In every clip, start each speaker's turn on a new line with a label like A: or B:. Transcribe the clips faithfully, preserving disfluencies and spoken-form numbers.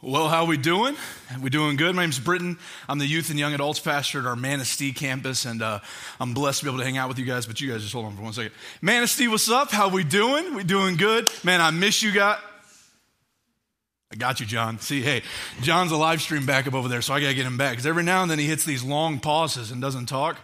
A: Well, how we doing? We doing good? My name's Britton. I'm the youth and young adults pastor at our Manistee campus, and uh, I'm blessed to be able to hang out with you guys, but you guys just hold on for one second. Manistee, what's up? How we doing? We doing good? Man, I miss you guys. I got you, John. See, hey, John's a live stream backup over there, so I got to get him back, because every now and then he hits these long pauses and doesn't talk.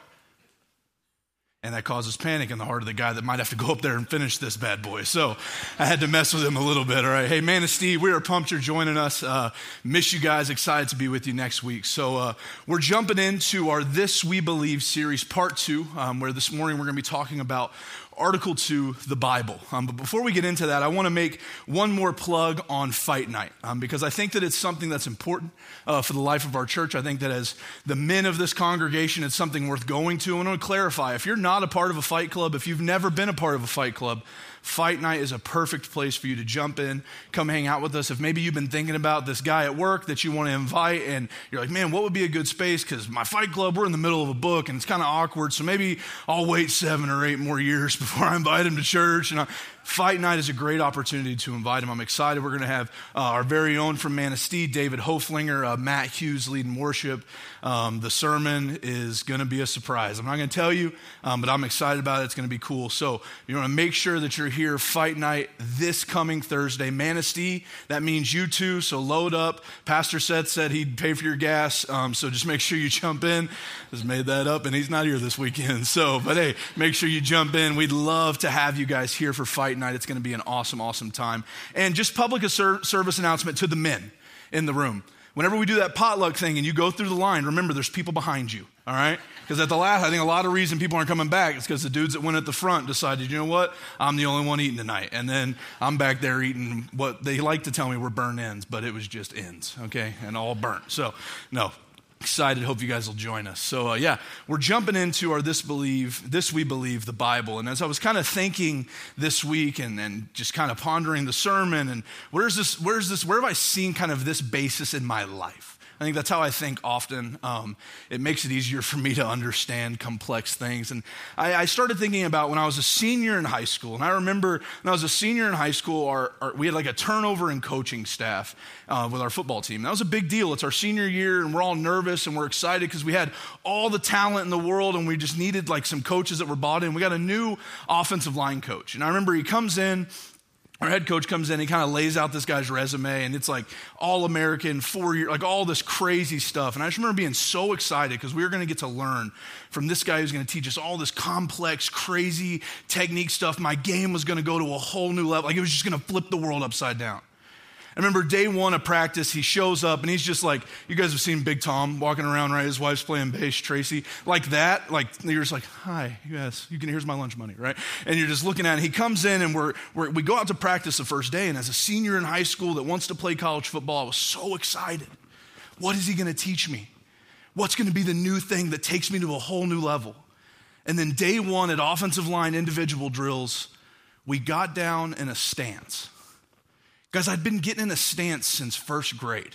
A: And that causes panic in the heart of the guy that might have to go up there and finish this bad boy. So I had to mess with him a little bit, all right? Hey, Manistee, we are pumped you're joining us. Uh, miss you guys. Excited to be with you next week. So uh, we're jumping into our This We Believe series, part two, um, where this morning we're going to be talking about Article two, the Bible. Um, but before we get into that, I want to make one more plug on Fight Night, um, because I think that it's something that's important uh, for the life of our church. I think that as the men of this congregation, it's something worth going to. And I want to clarify, if you're not a part of a fight club, if you've never been a part of a fight club, Fight Night is a perfect place for you to jump in, come hang out with us. If maybe you've been thinking about this guy at work that you want to invite and you're like, man, what would be a good space? Because my fight club, we're in the middle of a book and it's kind of awkward, so maybe I'll wait seven or eight more years before I invite him to church. And I, Fight Night is a great opportunity to invite him. I'm excited. We're going to have uh, our very own from Manistee, David Hoflinger, uh, Matt Hughes leading worship. Um, the sermon is going to be a surprise. I'm not going to tell you, um, but I'm excited about it. It's going to be cool. So you want to make sure that you're here Fight Night this coming Thursday. Manistee, that means you too, so load up. Pastor Seth said he'd pay for your gas, um, so just make sure you jump in. Just made that up, and he's not here this weekend. So, but hey, make sure you jump in. We'd love to have you guys here for Fight Night. It's going to be an awesome, awesome time. And just public ser- service announcement to the men in the room. Whenever we do that potluck thing and you go through the line, remember there's people behind you, all right? Because at the last, I think a lot of reason people aren't coming back is because the dudes that went at the front decided, you know what, I'm the only one eating tonight. And then I'm back there eating what they like to tell me were burnt ends, but it was just ends, okay, and all burnt. So, no. Excited. Hope you guys will join us. So uh, yeah, we're jumping into our This Believe, This We Believe, the Bible. And as I was kind of thinking this week and, and just kind of pondering the sermon and where's this, where's this, where have I seen kind of this basis in my life? I think that's how I think often. Um, it makes it easier for me to understand complex things. And I, I started thinking about when I was a senior in high school. And I remember when I was a senior in high school, our, our, we had like a turnover in coaching staff uh, with our football team. That was a big deal. It's our senior year and we're all nervous and we're excited because we had all the talent in the world and we just needed like some coaches that were bought in. We got a new offensive line coach. And I remember he comes in. Our head coach comes in, he kind of lays out this guy's resume, and it's like all-American, four-year, like all this crazy stuff. And I just remember being so excited because we were going to get to learn from this guy who's going to teach us all this complex, crazy technique stuff. My game was going to go to a whole new level. Like it was just going to flip the world upside down. I remember day one of practice, he shows up and he's just like, you guys have seen Big Tom walking around, right? His wife's playing bass, Tracy. Like that, like you're just like, hi, yes, you can, here's my lunch money, right? And you're just looking at it. He comes in and we're, we're, we go out to practice the first day. And as a senior in high school that wants to play college football, I was so excited. What is he going to teach me? What's going to be the new thing that takes me to a whole new level? And then day one at offensive line individual drills, we got down in a stance. Guys, I'd been getting in a stance since first grade.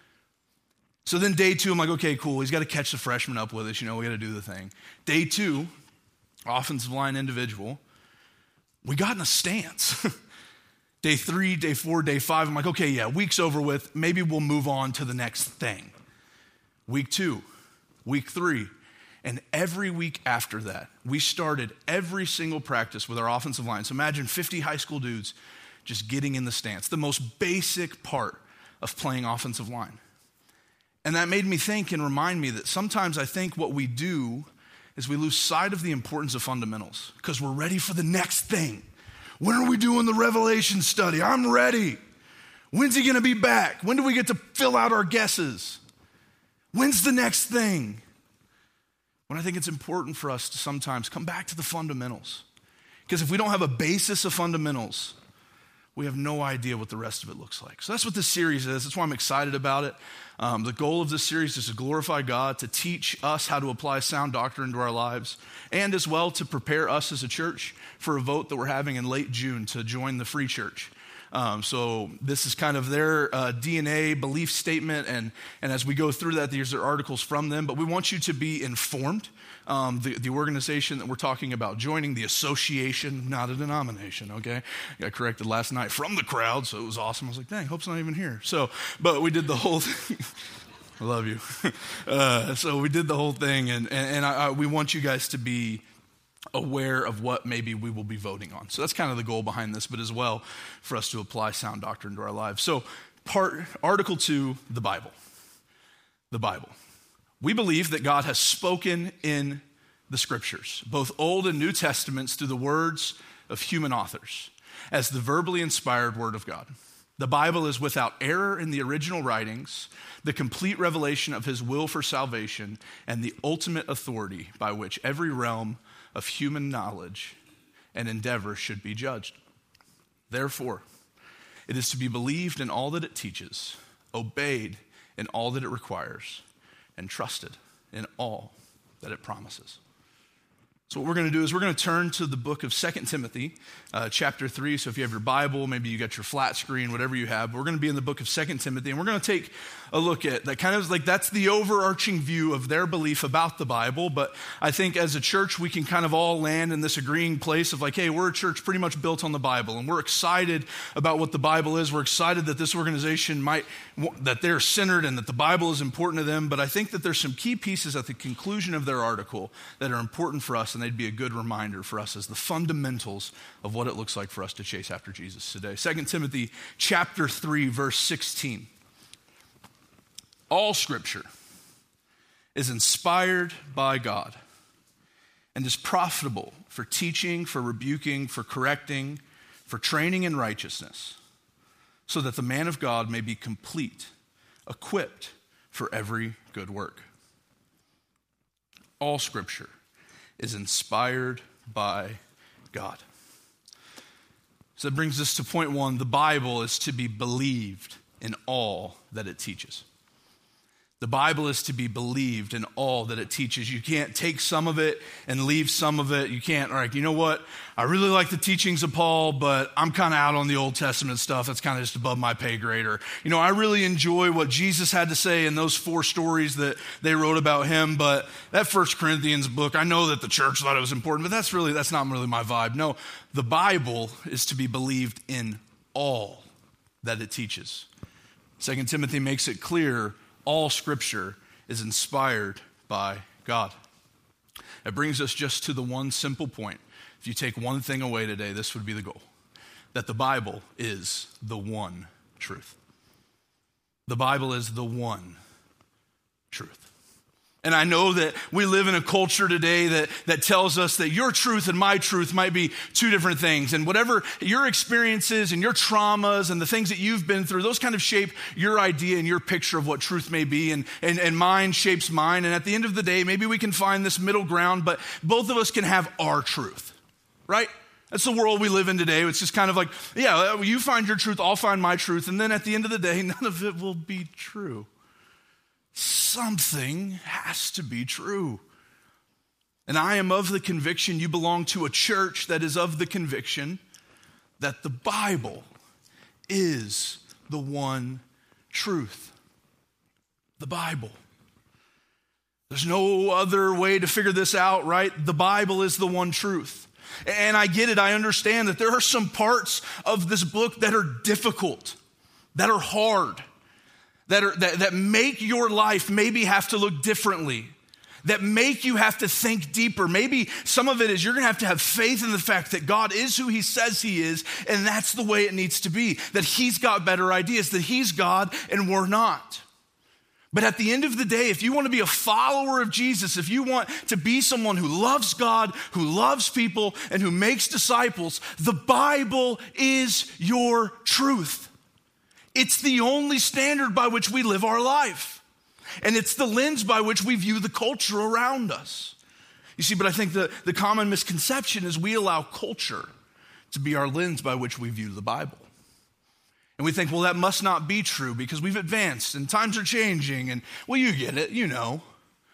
A: So then day two, I'm like, okay, cool. He's got to catch the freshman up with us. You know, we got to do the thing. Day two, offensive line individual, we got in a stance. Day three, day four, day five, I'm like, okay, yeah, week's over with. Maybe we'll move on to the next thing. Week two, week three, and every week after that, we started every single practice with our offensive line. So imagine fifty high school dudes just getting in the stance, the most basic part of playing offensive line. And that made me think and remind me that sometimes I think what we do is we lose sight of the importance of fundamentals because we're ready for the next thing. When are we doing the Revelation study? I'm ready. When's he going to be back? When do we get to fill out our guesses? When's the next thing? When I think it's important for us to sometimes come back to the fundamentals. Because if we don't have a basis of fundamentals, we have no idea what the rest of it looks like. So that's what this series is. That's why I'm excited about it. Um, the goal of this series is to glorify God, to teach us how to apply sound doctrine to our lives, and as well to prepare us as a church for a vote that we're having in late June to join the Free Church. Um, so this is kind of their uh, D N A belief statement, and, and as we go through that, these are articles from them. But we want you to be informed. Um, the, the organization that we're talking about joining, the association, not a denomination, okay? I got corrected last night from the crowd, so it was awesome. I was like, dang, Hope's not even here. So, but we did the whole thing. I love you. Uh, so we did the whole thing, and, and, and I, I, we want you guys to be aware of what maybe we will be voting on. So that's kind of the goal behind this, but as well for us to apply sound doctrine to our lives. So part Article two, the Bible. The Bible. We believe that God has spoken in the scriptures, both Old and New Testaments, through the words of human authors, as the verbally inspired word of God. The Bible is without error in the original writings, the complete revelation of his will for salvation, and the ultimate authority by which every realm of human knowledge and endeavor should be judged. Therefore, it is to be believed in all that it teaches, obeyed in all that it requires, and trusted in all that it promises. So what we're going to do is we're going to turn to the book of Second Timothy, uh, chapter three. So if you have your Bible, maybe you got your flat screen, whatever you have, we're going to be in the book of Second Timothy, and we're going to take a look at that. Kind of like that's the overarching view of their belief about the Bible. But I think as a church, we can kind of all land in this agreeing place of like, hey, we're a church pretty much built on the Bible, and we're excited about what the Bible is. We're excited that this organization might, that they're centered and that the Bible is important to them. But I think that there's some key pieces at the conclusion of their article that are important for us, and they'd be a good reminder for us as the fundamentals of what it looks like for us to chase after Jesus today. Second Timothy chapter three, verse sixteen. All scripture is inspired by God and is profitable for teaching, for rebuking, for correcting, for training in righteousness, so that the man of God may be complete, equipped for every good work. All scripture is inspired by God. So that brings us to point one. The Bible is to be believed in all that it teaches. The Bible is to be believed in all that it teaches. You can't take some of it and leave some of it. You can't, all right, you know what? I really like the teachings of Paul, but I'm kind of out on the Old Testament stuff. That's kind of just above my pay grade. Or, you know, I really enjoy what Jesus had to say in those four stories that they wrote about him, but that First Corinthians book, I know that the church thought it was important, but that's really, that's not really my vibe. No, the Bible is to be believed in all that it teaches. Second Timothy makes it clear all scripture is inspired by God. It brings us just to the one simple point. If you take one thing away today, this would be the goal. That the Bible is the one truth. The Bible is the one truth. And I know that we live in a culture today that, that tells us that your truth and my truth might be two different things. And whatever your experiences and your traumas and the things that you've been through, those kind of shape your idea and your picture of what truth may be. And, and, and mine shapes mine. And at the end of the day, maybe we can find this middle ground, but both of us can have our truth, right? That's the world we live in today. It's just kind of like, yeah, you find your truth, I'll find my truth. And then at the end of the day, none of it will be true. Something has to be true. And I am of the conviction, you belong to a church that is of the conviction that the Bible is the one truth. The Bible. There's no other way to figure this out, right? The Bible is the one truth. And I get it, I understand that there are some parts of this book that are difficult, that are hard. That, are, that, that make your life maybe have to look differently, that make you have to think deeper. Maybe some of it is you're going to have to have faith in the fact that God is who he says he is, and that's the way it needs to be, that he's got better ideas, that he's God and we're not. But at the end of the day, if you want to be a follower of Jesus, if you want to be someone who loves God, who loves people, and who makes disciples, the Bible is your truth. It's the only standard by which we live our life. And it's the lens by which we view the culture around us. You see, but I think the, the common misconception is we allow culture to be our lens by which we view the Bible. And we think, well, that must not be true because we've advanced and times are changing. And, well, you get it, you know.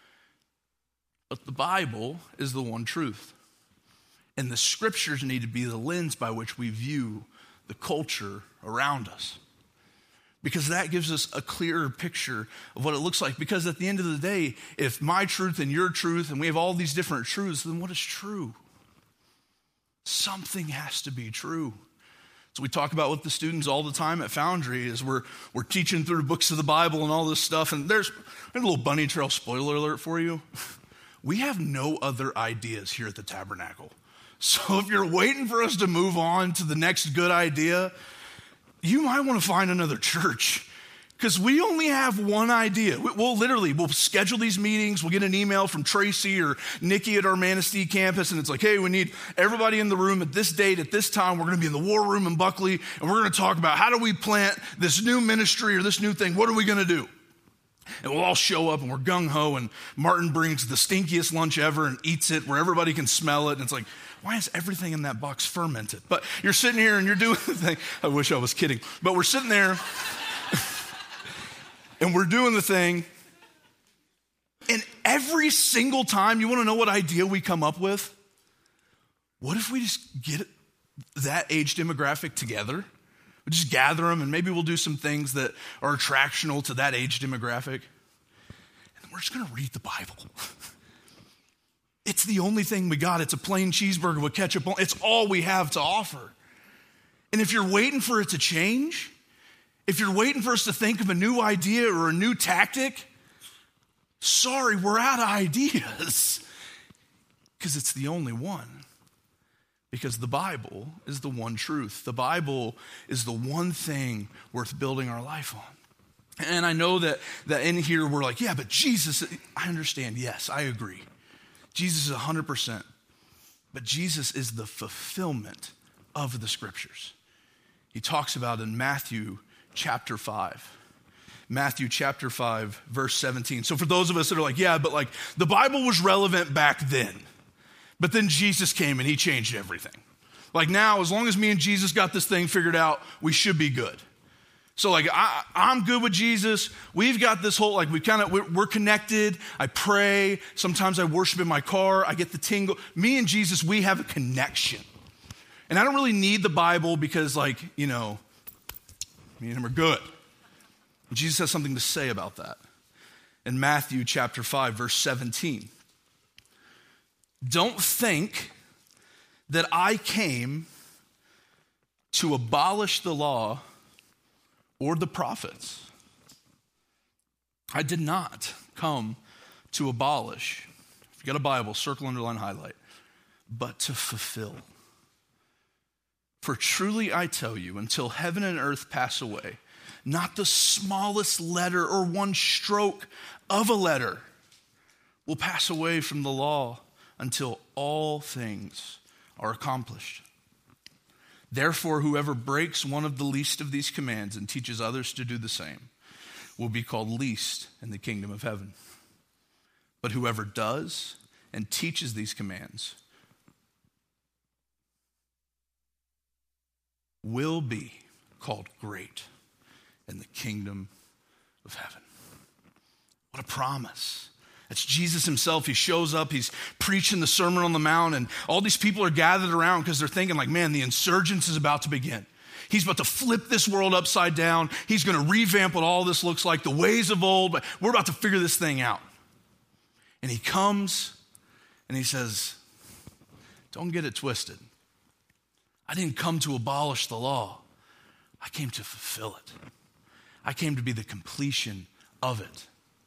A: But the Bible is the one truth. And the scriptures need to be the lens by which we view the culture around us. Because that gives us a clearer picture of what it looks like. Because at the end of the day, if my truth and your truth, and we have all these different truths, then what is true? Something has to be true. So we talk about with the students all the time at Foundry is we're we're teaching through the books of the Bible and all this stuff. And there's, there's a little bunny trail spoiler alert for you. We have no other ideas here at the Tabernacle. So if you're waiting for us to move on to the next good idea, you might want to find another church. Because we only have one idea. We'll literally, we'll schedule these meetings. We'll get an email from Tracy or Nikki at our Manistee campus. And it's like, hey, we need everybody in the room at this date, at this time. We're going to be in the war room in Buckley. And we're going to talk about how do we plant this new ministry or this new thing. What are we going to do? And we'll all show up and we're gung-ho. And Martin brings the stinkiest lunch ever and eats it where everybody can smell it. And it's like, why is everything in that box fermented? But you're sitting here and you're doing the thing. I wish I was kidding. But we're sitting there. And we're doing the thing, and every single time, you want to know what idea we come up with? What if we just get that age demographic together? We just gather them, and maybe we'll do some things that are attractional to that age demographic. And we're just going to read the Bible. It's the only thing we got. It's a plain cheeseburger with ketchup on. It's all we have to offer. And if you're waiting for it to change, if you're waiting for us to think of a new idea or a new tactic, sorry, we're out of ideas. Because it's the only one. Because the Bible is the one truth. The Bible is the one thing worth building our life on. And I know that, that in here we're like, yeah, but Jesus, I understand. Yes, I agree. Jesus is one hundred percent. But Jesus is the fulfillment of the scriptures. He talks about in Matthew chapter five. Matthew chapter five, verse seventeen. So for those of us that are like, yeah, but like the Bible was relevant back then. But then Jesus came and he changed everything. Like now, as long as me and Jesus got this thing figured out, we should be good. So like I, I'm good with Jesus. We've got this whole, like we kind of, we're, we're connected. I pray. Sometimes I worship in my car. I get the tingle. Me and Jesus, we have a connection. And I don't really need the Bible because like, you know, me and him are good. And Jesus has something to say about that. In Matthew chapter five, verse seventeen. Don't think that I came to abolish the law or the prophets. I did not come to abolish. If you got a Bible, circle, underline, highlight. But to fulfill. For truly I tell you, until heaven and earth pass away, not the smallest letter or one stroke of a letter will pass away from the law until all things are accomplished. Therefore, whoever breaks one of the least of these commands and teaches others to do the same will be called least in the kingdom of heaven. But whoever does and teaches these commands will be called great in the kingdom of heaven. What a promise. That's Jesus himself. He shows up, he's preaching the Sermon on the Mount, and all these people are gathered around because they're thinking like, man, the insurgence is about to begin. He's about to flip this world upside down. He's going to revamp what all this looks like, the ways of old, but we're about to figure this thing out. And he comes and he says, don't get it twisted. I didn't come to abolish the law. I came to fulfill it. I came to be the completion of it.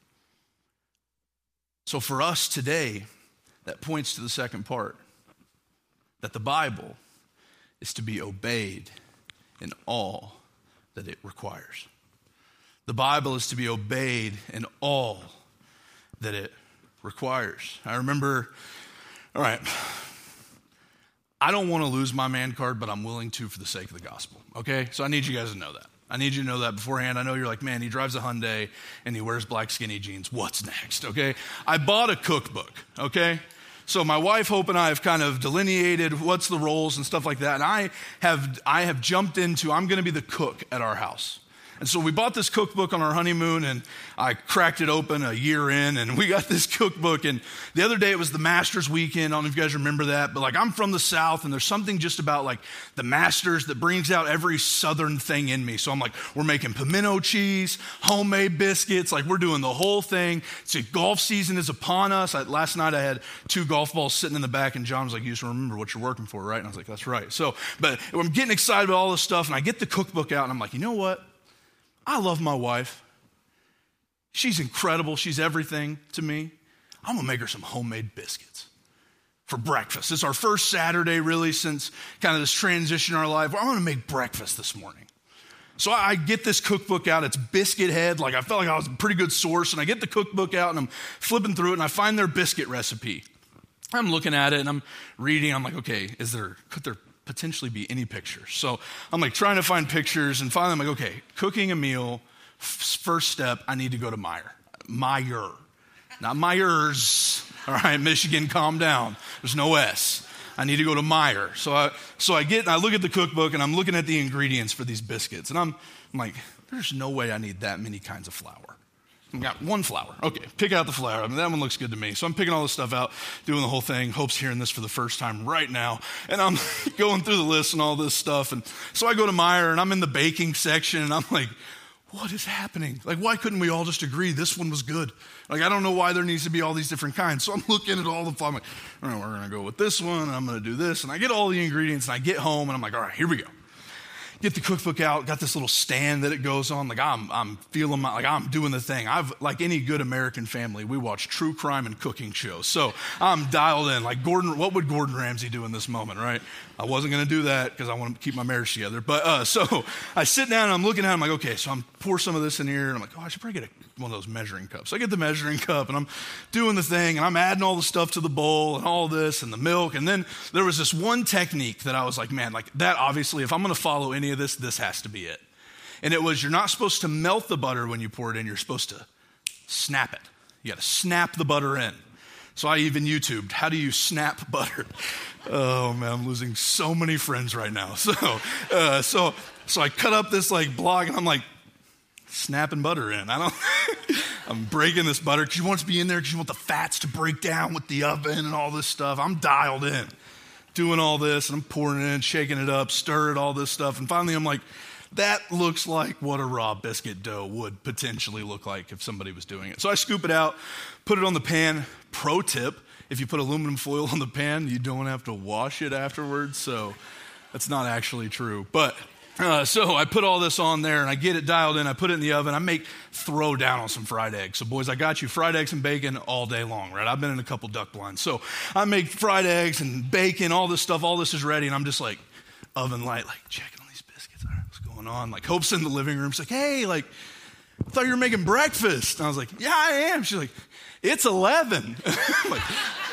A: So for us today, that points to the second part, that the Bible is to be obeyed in all that it requires. The Bible is to be obeyed in all that it requires. I remember, all right, I don't want to lose my man card, but I'm willing to for the sake of the gospel, okay? So I need you guys to know that. I need you to know that beforehand. I know you're like, man, he drives a Hyundai and he wears black skinny jeans. What's next, okay? I bought a cookbook, okay? So my wife, Hope, and I have kind of delineated what's the roles and stuff like that. And I have I have jumped into, I'm going to be the cook at our house. And so we bought this cookbook on our honeymoon, and I cracked it open a year in, and we got this cookbook. And the other day it was the Masters weekend. I don't know if you guys remember that, but like I'm from the South, and there's something just about like the Masters that brings out every Southern thing in me. So I'm like, we're making pimento cheese, homemade biscuits, like we're doing the whole thing. So golf season is upon us. I, last night I had two golf balls sitting in the back, and John was like, you just remember what you're working for, right? And I was like, that's right. So, but I'm getting excited about all this stuff, and I get the cookbook out, and I'm like, you know what? I love my wife. She's incredible. She's everything to me. I'm going to make her some homemade biscuits for breakfast. It's our first Saturday really since kind of this transition in our life. I'm going to make breakfast this morning. So I get this cookbook out. It's Biscuit Head. Like I felt like I was a pretty good source. And I get the cookbook out and I'm flipping through it and I find their biscuit recipe. I'm looking at it and I'm reading. I'm like, okay, is there, could there potentially be any pictures? So I'm like trying to find pictures, and finally I'm like, okay, cooking a meal, f- first step, I need to go to Meijer. Meijer, not Myers. All right, Michigan, calm down. There's no S. I need to go to Meijer. So I so I get and I look at the cookbook and I'm looking at the ingredients for these biscuits, and I'm I'm like, there's no way I need that many kinds of flour. I got one flour. Okay, pick out the flour. I mean, that one looks good to me. So I'm picking all this stuff out, doing the whole thing. Hope's hearing this for the first time right now. And I'm going through the list and all this stuff. And so I go to Meijer and I'm in the baking section and I'm like, what is happening? Like, why couldn't we all just agree this one was good? Like, I don't know why there needs to be all these different kinds. So I'm looking at all the flour. I'm like, all right, we're going to go with this one. And I'm going to do this. And I get all the ingredients and I get home and I'm like, all right, here we go. Get the cookbook out, got this little stand that it goes on. Like I'm, I'm feeling my, like I'm doing the thing. I've, like any good American family, we watch true crime and cooking shows. So I'm dialed in. Like Gordon, what would Gordon Ramsay do in this moment, right? I wasn't going to do that because I want to keep my marriage together. But uh, so I sit down and I'm looking at it. I'm like, okay, so I'm pour some of this in here. And I'm like, oh, I should probably get a, one of those measuring cups. So I get the measuring cup and I'm doing the thing and I'm adding all the stuff to the bowl and all this and the milk. And then there was this one technique that I was like, man, like that obviously, if I'm going to follow any of this, this has to be it. And it was, you're not supposed to melt the butter when you pour it in. You're supposed to snap it. You got to snap the butter in. So I even YouTubed, how do you snap butter? Oh man, I'm losing so many friends right now. So, uh, so, so I cut up this like block and I'm like snapping butter in. I don't, I'm breaking this butter because you want it to be in there because you want the fats to break down with the oven and all this stuff. I'm dialed in, doing all this and I'm pouring it in, shaking it up, stir it, all this stuff. And finally I'm like, that looks like what a raw biscuit dough would potentially look like if somebody was doing it. So I scoop it out, put it on the pan. Pro tip, if you put aluminum foil on the pan, you don't have to wash it afterwards. So that's not actually true. But uh, so I put all this on there and I get it dialed in. I put it in the oven. I make throw down on some fried eggs. So boys, I got you fried eggs and bacon all day long, right? I've been in a couple duck blinds. So I make fried eggs and bacon, all this stuff. All this is ready. And I'm just like oven light, like checking on these biscuits. All right, what's going on? Like Hope's in the living room. She's like, hey, like, I thought you were making breakfast. And I was like, yeah, I am. She's like, it's eleven. I'm like,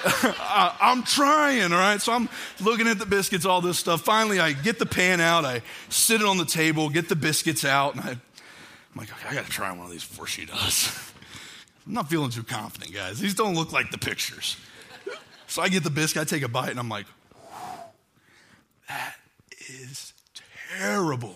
A: I, I'm trying, all right? So I'm looking at the biscuits, all this stuff. Finally, I get the pan out. I sit it on the table, get the biscuits out. And I, I'm like, okay, I got to try one of these before she does. I'm not feeling too confident, guys. These don't look like the pictures. So I get the biscuit, I take a bite, and I'm like, that is terrible.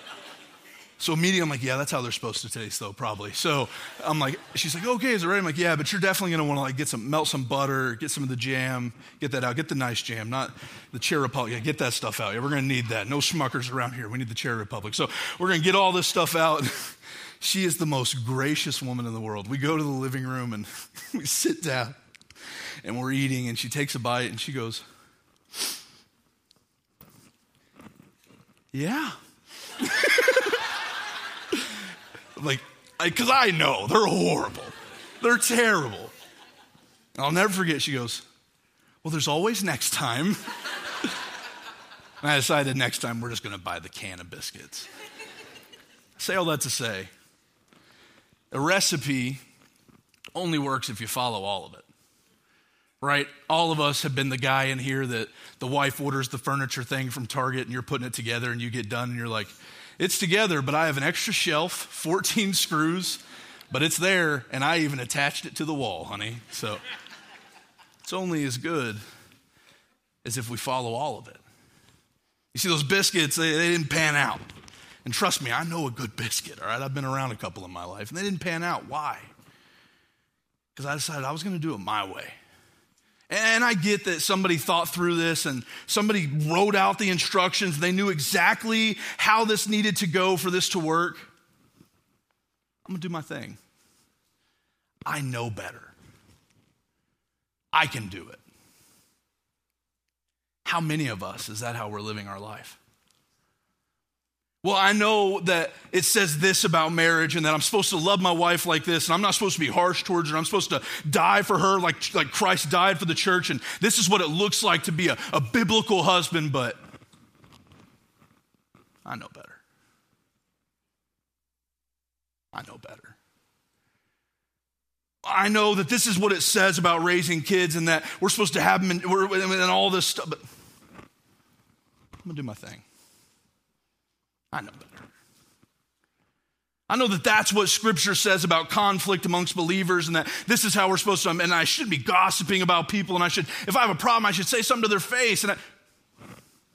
A: So immediately I'm like, yeah, that's how they're supposed to taste though, probably. So I'm like, she's like, okay, is it ready? I'm like, yeah, but you're definitely going to want to like get some, melt some butter, get some of the jam, get that out, get the nice jam, not the Cherry Republic. Yeah, get that stuff out. Yeah, we're going to need that. No Smuckers around here. We need the Cherry Republic. So we're going to get all this stuff out. She is the most gracious woman in the world. We go to the living room and we sit down and we're eating and she takes a bite and she goes, yeah. Like, because I, I know they're horrible. They're terrible. And I'll never forget, she goes, well, there's always next time. And I decided next time we're just going to buy the can of biscuits. Say all that to say, a recipe only works if you follow all of it. Right? All of us have been the guy in here that the wife orders the furniture thing from Target and you're putting it together and you get done and you're like, it's together, but I have an extra shelf, fourteen screws, but it's there, and I even attached it to the wall, honey. So it's only as good as if we follow all of it. You see, those biscuits, they, they didn't pan out. And trust me, I know a good biscuit, all right? I've been around a couple in my life, and they didn't pan out. Why? Because I decided I was going to do it my way. And I get that somebody thought through this and somebody wrote out the instructions. They knew exactly how this needed to go for this to work. I'm going to do my thing. I know better. I can do it. How many of us, is that how we're living our life? Well, I know that it says this about marriage and that I'm supposed to love my wife like this and I'm not supposed to be harsh towards her. I'm supposed to die for her like, like Christ died for the church, and this is what it looks like to be a, a biblical husband, but I know better. I know better. I know that this is what it says about raising kids and that we're supposed to have them and, and all this stuff, but I'm going to do my thing. I know better. I know that that's what Scripture says about conflict amongst believers and that this is how we're supposed to, and I shouldn't be gossiping about people, and I should, if I have a problem, I should say something to their face. And I, I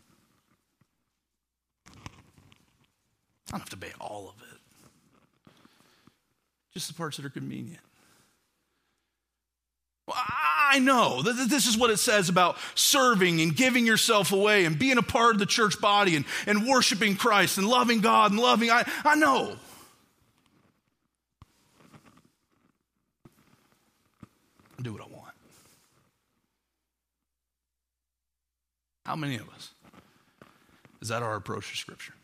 A: don't have to obey all of it. Just the parts that are convenient. Well, I know that this is what it says about serving and giving yourself away and being a part of the church body and, and worshiping Christ and loving God and loving, I, I know. I'll do what I want. How many of us? Is that our approach to Scripture?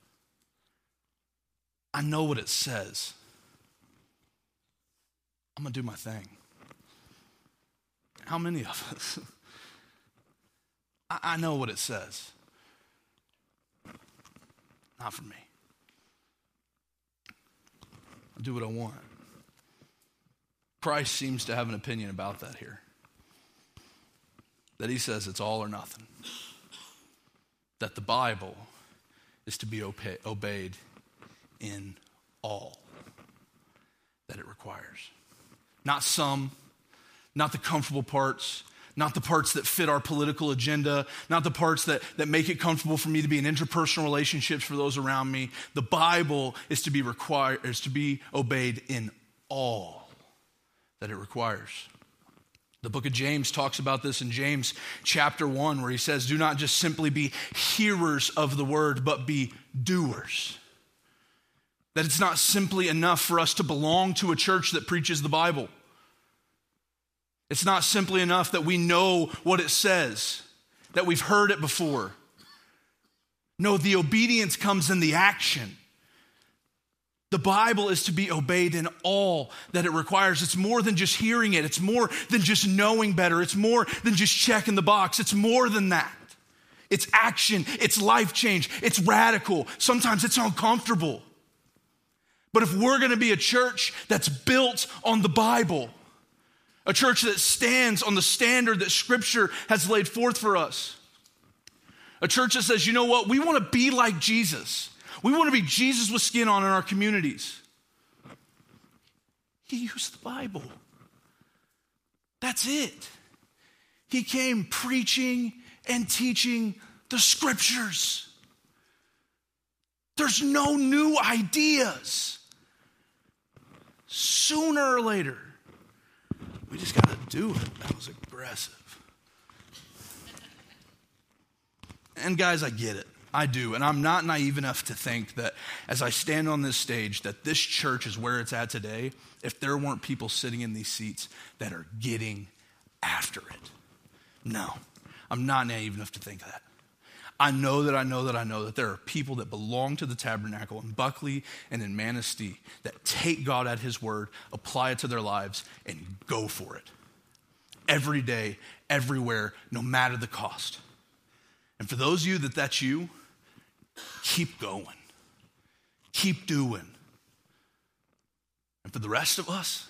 A: I know what it says. I'm going to do my thing. How many of us? I, I know what it says. Not for me. I'll do what I want. Christ seems to have an opinion about that here. That he says it's all or nothing. That the Bible is to be obe- obeyed in all that it requires. Not some. Not the comfortable parts, not the parts that fit our political agenda, not the parts that, that make it comfortable for me to be in interpersonal relationships for those around me. The Bible is to be required, is to be obeyed in all that it requires. The book of James talks about this in James chapter one, where he says, do not just simply be hearers of the word, but be doers. That it's not simply enough for us to belong to a church that preaches the Bible. It's not simply enough that we know what it says, that we've heard it before. No, the obedience comes in the action. The Bible is to be obeyed in all that it requires. It's more than just hearing it. It's more than just knowing better. It's more than just checking the box. It's more than that. It's action. It's life change. It's radical. Sometimes it's uncomfortable. But if we're going to be a church that's built on the Bible, a church that stands on the standard that Scripture has laid forth for us. A church that says, you know what, we want to be like Jesus. We want to be Jesus with skin on in our communities. He used the Bible. That's it. He came preaching and teaching the Scriptures. There's no new ideas. Sooner or later, we just got to do it. That was aggressive. And guys, I get it. I do. And I'm not naive enough to think that as I stand on this stage, that this church is where it's at today if there weren't people sitting in these seats that are getting after it. No, I'm not naive enough to think that. I know that I know that I know that there are people that belong to the Tabernacle in Buckley and in Manistee that take God at his word, apply it to their lives, and go for it. Every day, everywhere, no matter the cost. And for those of you that that's you, keep going. Keep doing. And for the rest of us,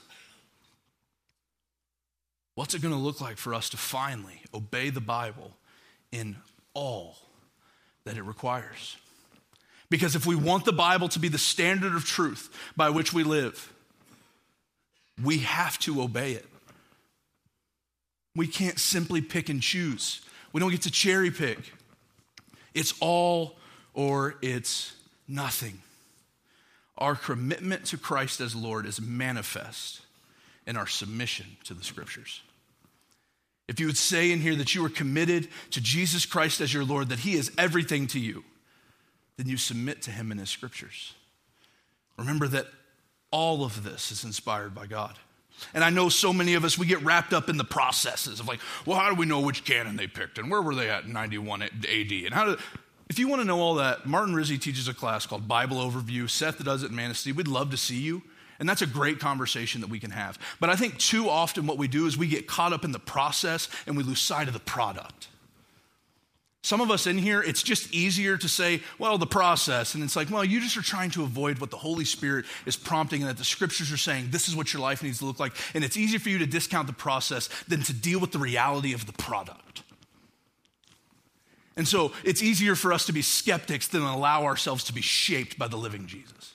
A: what's it going to look like for us to finally obey the Bible in all that it requires? Because if we want the Bible to be the standard of truth by which we live, we have to obey it. We can't simply pick and choose. We don't get to cherry pick. It's all or it's nothing. Our commitment to Christ as Lord is manifest in our submission to the Scriptures. If you would say in here that you are committed to Jesus Christ as your Lord, that he is everything to you, then you submit to him in his Scriptures. Remember that all of this is inspired by God. And I know so many of us, we get wrapped up in the processes of like, well, how do we know which canon they picked? And where were they at in ninety-one A D? And how do, if you want to know all that, Martin Rizzi teaches a class called Bible Overview. Seth does it in Manistee. We'd love to see you. And that's a great conversation that we can have. But I think too often what we do is we get caught up in the process and we lose sight of the product. Some of us in here, it's just easier to say, well, the process. And it's like, well, you just are trying to avoid what the Holy Spirit is prompting and that the Scriptures are saying, this is what your life needs to look like. And it's easier for you to discount the process than to deal with the reality of the product. And so it's easier for us to be skeptics than allow ourselves to be shaped by the living Jesus.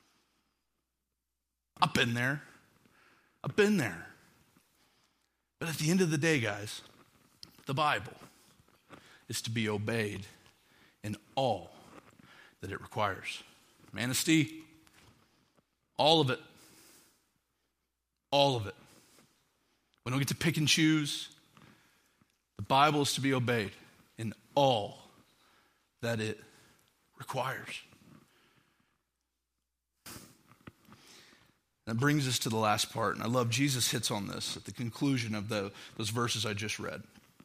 A: I've been there. I've been there. But at the end of the day, guys, the Bible is to be obeyed in all that it requires. Manistee, all of it. All of it. We don't get to pick and choose. The Bible is to be obeyed in all that it requires. That brings us to the last part, and I love Jesus hits on this at the conclusion of the, those verses I just read.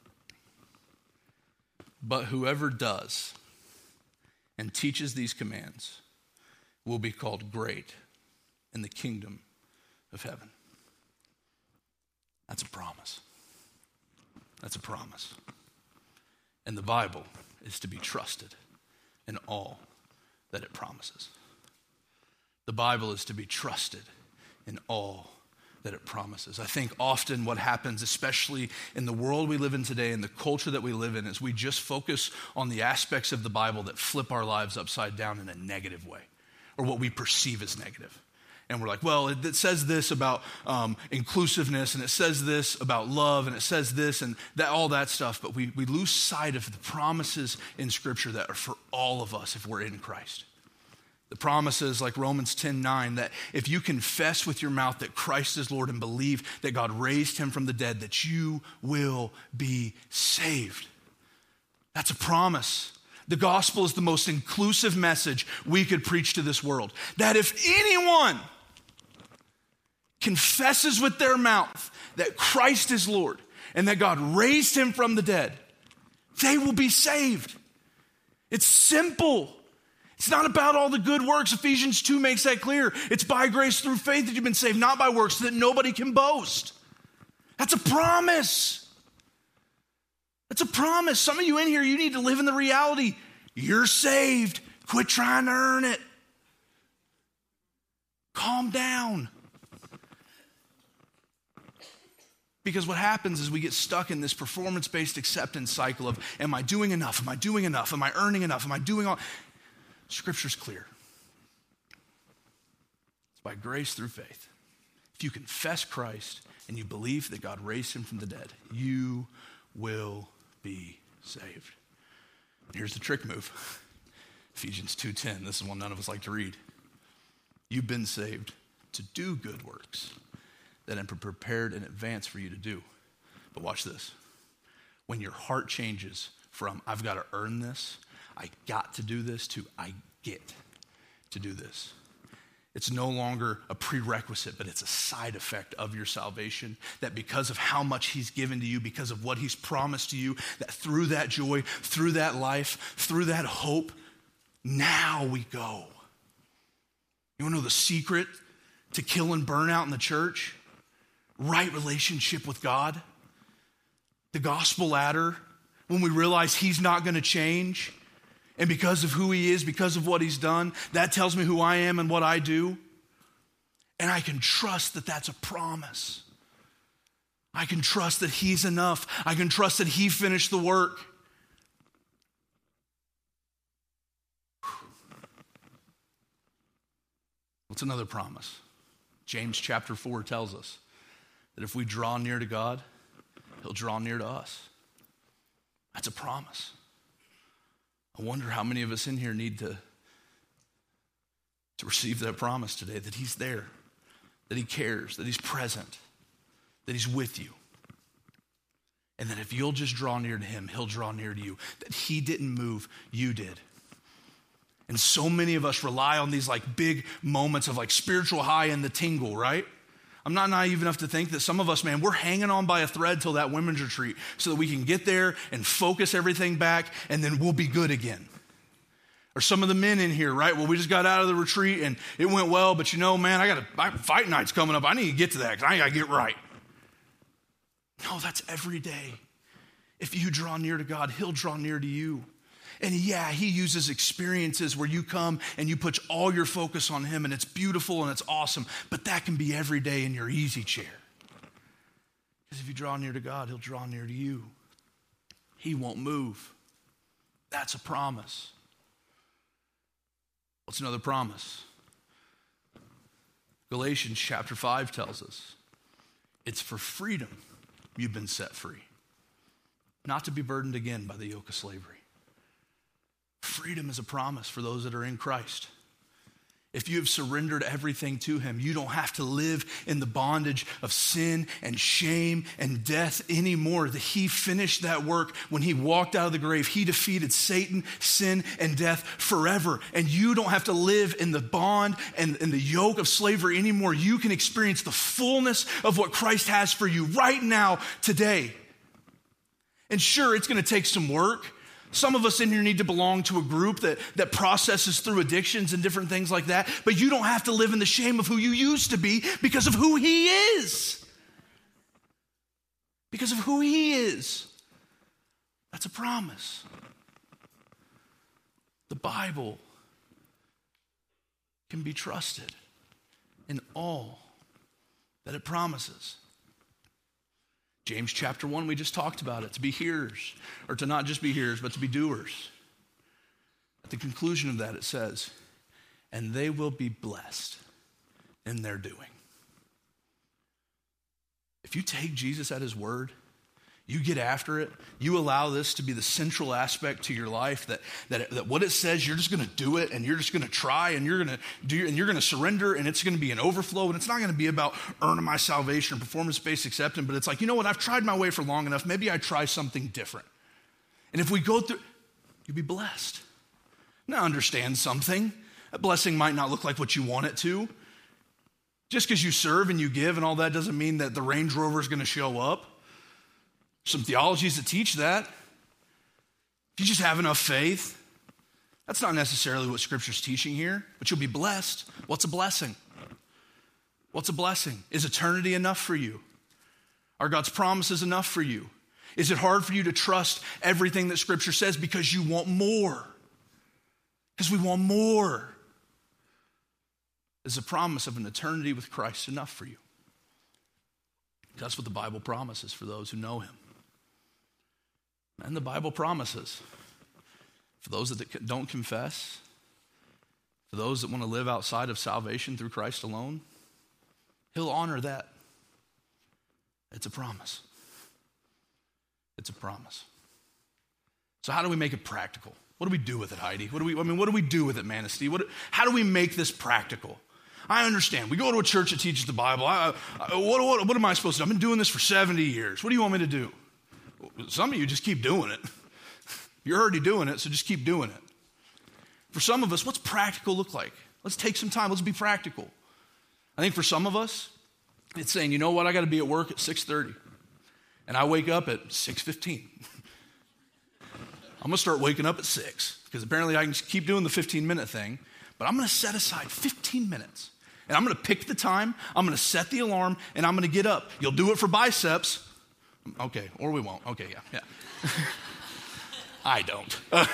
A: But whoever does and teaches these commands will be called great in the kingdom of heaven. That's a promise. That's a promise. And the Bible is to be trusted in all that it promises. The Bible is to be trusted in all that it promises. I think often what happens, especially in the world we live in today and the culture that we live in, is we just focus on the aspects of the Bible that flip our lives upside down in a negative way, or what we perceive as negative. And we're like, well, it, it says this about um, inclusiveness, and it says this about love, and it says this and that, all that stuff, but we, we lose sight of the promises in Scripture that are for all of us if we're in Christ. The promises like Romans ten nine, that if you confess with your mouth that Christ is Lord and believe that God raised him from the dead, that you will be saved. That's a promise. The gospel is the most inclusive message we could preach to this world. That if anyone confesses with their mouth that Christ is Lord and that God raised him from the dead, they will be saved. It's simple. It's not about all the good works. Ephesians two makes that clear. It's by grace through faith that you've been saved, not by works, so that nobody can boast. That's a promise. That's a promise. Some of you in here, you need to live in the reality. You're saved. Quit trying to earn it. Calm down. Because what happens is we get stuck in this performance-based acceptance cycle of, am I doing enough? Am I doing enough? Am I earning enough? Am I doing all? Scripture's clear. It's by grace through faith. If you confess Christ and you believe that God raised him from the dead, you will be saved. And here's the trick move. Ephesians two ten. This is one none of us like to read. You've been saved to do good works that have been prepared in advance for you to do. But watch this. When your heart changes from, I've got to earn this, I got to do this, to I get to do this. It's no longer a prerequisite, but it's a side effect of your salvation. That because of how much he's given to you, because of what he's promised to you, that through that joy, through that life, through that hope, now we go. You want to know the secret to killing burnout in the church? Right relationship with God. The gospel ladder, when we realize he's not going to change. And because of who he is, because of what he's done, that tells me who I am and what I do. And I can trust that that's a promise. I can trust that he's enough. I can trust that he finished the work. What's another promise? James chapter four tells us that if we draw near to God, he'll draw near to us. That's a promise. I wonder how many of us in here need to to receive that promise today, that he's there, that he cares, that he's present, that he's with you. And that if you'll just draw near to him, he'll draw near to you. That he didn't move, you did. And so many of us rely on these like big moments of like spiritual high and the tingle, right? I'm not naive enough to think that some of us, man, we're hanging on by a thread till that women's retreat so that we can get there and focus everything back and then we'll be good again. Or some of the men in here, right? Well, we just got out of the retreat and it went well, but you know, man, I got a fight night's coming up. I need to get to that because I got to get right. No, that's every day. If you draw near to God, he'll draw near to you. And yeah, he uses experiences where you come and you put all your focus on him and it's beautiful and it's awesome, but that can be every day in your easy chair. Because if you draw near to God, he'll draw near to you. He won't move. That's a promise. What's another promise? Galatians chapter five tells us it's for freedom you've been set free, not to be burdened again by the yoke of slavery. Freedom is a promise for those that are in Christ. If you have surrendered everything to him, you don't have to live in the bondage of sin and shame and death anymore. That he finished that work when he walked out of the grave. He defeated Satan, sin, and death forever. And you don't have to live in the bond and, and the yoke of slavery anymore. You can experience the fullness of what Christ has for you right now, today. And sure, it's going to take some work. Some of us in here need to belong to a group that, that processes through addictions and different things like that. But you don't have to live in the shame of who you used to be because of who he is. Because of who he is. That's a promise. The Bible can be trusted in all that it promises. James chapter one, we just talked about it, to be hearers, or to not just be hearers, but to be doers. At the conclusion of that, it says, and they will be blessed in their doing. If you take Jesus at his word, you get after it, you allow this to be the central aspect to your life, that, that, that what it says, you're just going to do it, and you're just going to try, and you're going to do, and you're going to surrender, and it's going to be an overflow, and it's not going to be about earning my salvation or performance-based acceptance, but it's like, you know what, I've tried my way for long enough, maybe I try something different. And if we go through, you'll be blessed. Now understand something. A blessing might not look like what you want it to. Just because you serve and you give and all that doesn't mean that the Range Rover is going to show up. Some theologies that teach that. If you just have enough faith, that's not necessarily what Scripture's teaching here, but you'll be blessed. What's a blessing? What's a blessing? Is eternity enough for you? Are God's promises enough for you? Is it hard for you to trust everything that Scripture says because you want more? Because we want more. Is the promise of an eternity with Christ enough for you? That's what the Bible promises for those who know him. And the Bible promises for those that don't confess, for those that want to live outside of salvation through Christ alone, he'll honor that. It's a promise. It's a promise. So how do we make it practical? What do we do with it, Heidi? What do we, I mean, what do we do with it, Manistee? What, how do we make this practical? I understand. We go to a church that teaches the Bible. I, I, what, what, what am I supposed to do? I've been doing this for seventy years. What do you want me to do? Some of you just keep doing it. You're already doing it, so just keep doing it. For some of us, what's practical look like? Let's take some time. Let's be practical. I think for some of us, it's saying, you know what? I got to be at work at six thirty. And I wake up at six fifteen. I'm going to start waking up at six because apparently I can just keep doing the fifteen-minute thing. But I'm going to set aside fifteen minutes. And I'm going to pick the time. I'm going to set the alarm. And I'm going to get up. You'll do it for biceps. Okay, or we won't. Okay, yeah, yeah. I don't. Uh,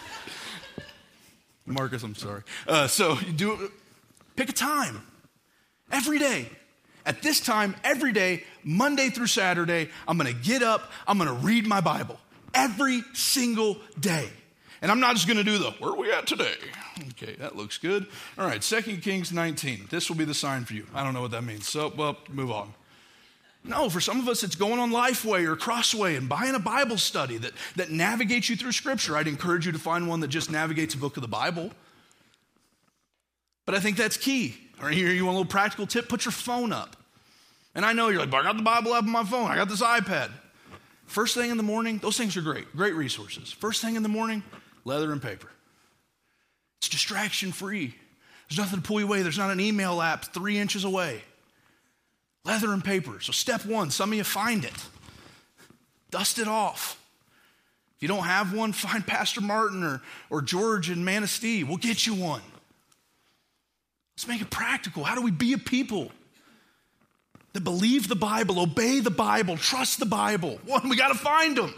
A: Marcus, I'm sorry. Uh, so you do it. Pick a time. Every day. At this time, every day, Monday through Saturday, I'm going to get up. I'm going to read my Bible. Every single day. And I'm not just going to do the, where are we at today? Okay, that looks good. All right, Second Kings nineteen. This will be the sign for you. I don't know what that means. So, well, move on. No, for some of us, it's going on Lifeway or Crossway and buying a Bible study that, that navigates you through Scripture. I'd encourage you to find one that just navigates a book of the Bible. But I think that's key. Or here you want a little practical tip, put your phone up. And I know you're like, but I got the Bible app on my phone. I got this iPad. First thing in the morning, those things are great, great resources. First thing in the morning, leather and paper. It's distraction free. There's nothing to pull you away. There's not an email app three inches away. Leather and paper. So step one, some of you find it. Dust it off. If you don't have one, find Pastor Martin or, or George in Manistee. We'll get you one. Let's make it practical. How do we be a people that believe the Bible, obey the Bible, trust the Bible? One, we got to find them.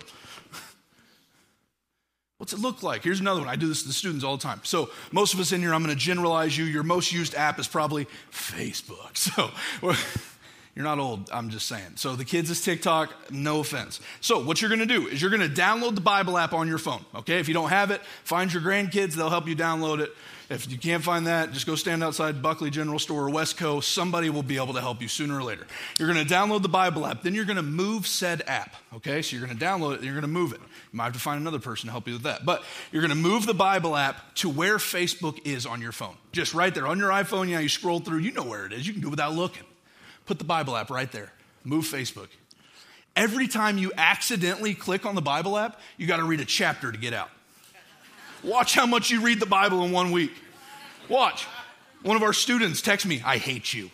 A: What's it look like? Here's another one. I do this to the students all the time. So most of us in here, I'm going to generalize you. Your most used app is probably Facebook. So you're not old, I'm just saying. So the kids is TikTok, no offense. So what you're going to do is you're going to download the Bible app on your phone, okay? If you don't have it, find your grandkids. They'll help you download it. If you can't find that, just go stand outside Buckley General Store or Westco. Somebody will be able to help you sooner or later. You're going to download the Bible app. Then you're going to move said app, okay? So you're going to download it and you're going to move it. You might have to find another person to help you with that. But you're going to move the Bible app to where Facebook is on your phone. Just right there on your iPhone. Yeah, you scroll through. You know where it is. You can do it without looking. Put the Bible app right there. Move Facebook. Every time you accidentally click on the Bible app, you got to read a chapter to get out. Watch how much you read the Bible in one week. Watch. One of our students texts me, I hate you.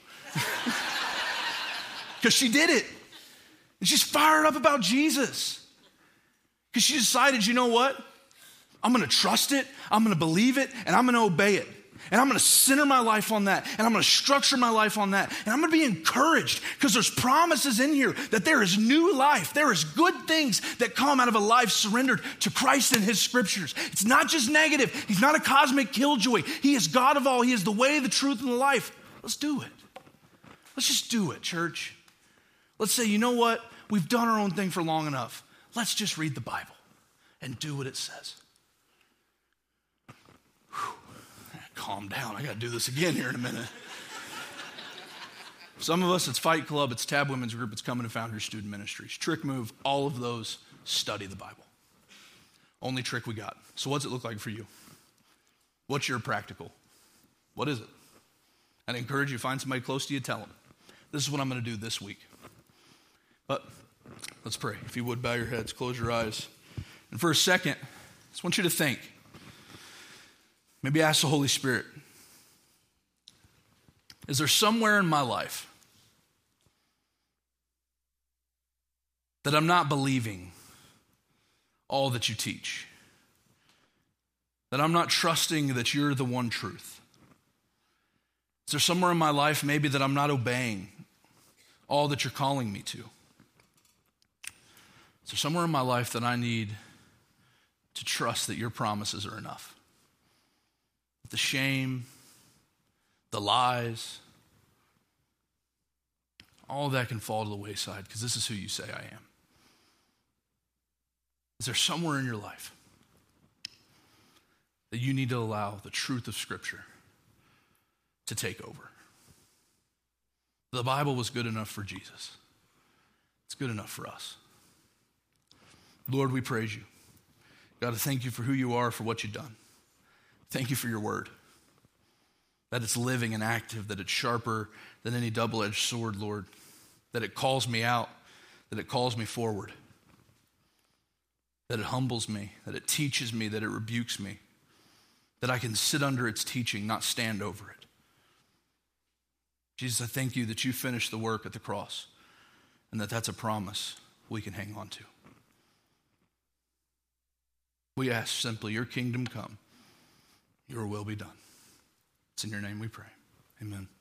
A: Because she did it. And she's fired up about Jesus. Because she decided, you know what? I'm going to trust it, I'm going to believe it, and I'm going to obey it. And I'm going to center my life on that. And I'm going to structure my life on that. And I'm going to be encouraged because there's promises in here that there is new life. There is good things that come out of a life surrendered to Christ and his scriptures. It's not just negative. He's not a cosmic killjoy. He is God of all. He is the way, the truth, and the life. Let's do it. Let's just do it, church. Let's say, you know what? We've done our own thing for long enough. Let's just read the Bible and do what it says. Calm down. I got to do this again here in a minute. Some of us, it's Fight Club, it's Tab Women's Group, it's Coming to Founders Student Ministries. Trick Move, all of those, study the Bible. Only trick we got. So what's it look like for you? What's your practical? What is it? I'd encourage you, find somebody close to you, tell them. This is what I'm going to do this week. But let's pray. If you would, bow your heads, close your eyes. And for a second, I just want you to think. Maybe ask the Holy Spirit, is there somewhere in my life that I'm not believing all that you teach? That I'm not trusting that you're the one truth? Is there somewhere in my life maybe that I'm not obeying all that you're calling me to? Is there somewhere in my life that I need to trust that your promises are enough? The shame, the lies, all of that can fall to the wayside because this is who you say I am. Is there somewhere in your life that you need to allow the truth of Scripture to take over? The Bible was good enough for Jesus. It's good enough for us. Lord, we praise you. God, I thank you for who you are, for what you've done. Thank you for your word, that it's living and active, that it's sharper than any double-edged sword, Lord, that it calls me out, that it calls me forward, that it humbles me, that it teaches me, that it rebukes me, that I can sit under its teaching, not stand over it. Jesus, I thank you that you finished the work at the cross and that that's a promise we can hang on to. We ask simply, your kingdom come. Your will be done. It's in your name we pray. Amen.